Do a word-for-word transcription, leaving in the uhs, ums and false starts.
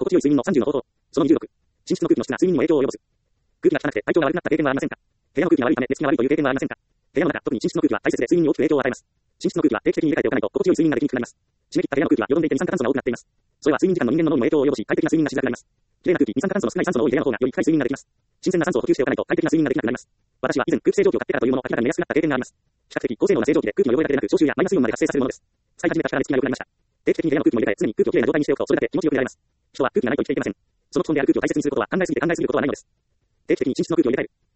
心地よい睡眠のさんじゅうの方法。そのにじゅうろく。寝室の空気の質が睡眠にも影響を及ぼす。空気が汚くて体調が悪くなった経験はありませんか？部屋の空気が悪いため寝つきが悪いという経験はありませんか？部屋の中、特に寝室の空気は大切で睡眠に大きく影響を与えます。寝室の空気は定期的に入れ替えておかないと心地よい睡眠ができにくくなります。湿り切った部屋の空気はよどんでいて二酸化炭素が多くなっています。それは睡眠時間の人間の脳にも影響を及ぼし、快適な睡眠がしづらくなります。綺麗な空気、二酸化炭素の少ない酸素の多い部屋の方がより深い睡眠ができます。新鮮な酸素を補給しておかないと快適な睡眠ができなくなります。私は以前空気清浄機を買ってからというものを明らかに寝やすくなった経験があります。比較的高性能な清浄機で空気の汚れだけでなく消臭やマイナスイオンまで発生させるものです。使い始めたから寝つきが良くなりました。定期的に部屋の空気も入れ替え、常に空気をきれいな状態にしておくとそれだけ気持ちよくいられます。人は空気がないと生きていけません。その基本である空気を大切にすることは考えすぎて考えすぎることはないのです。定期的に寝室の空気を入れ替える。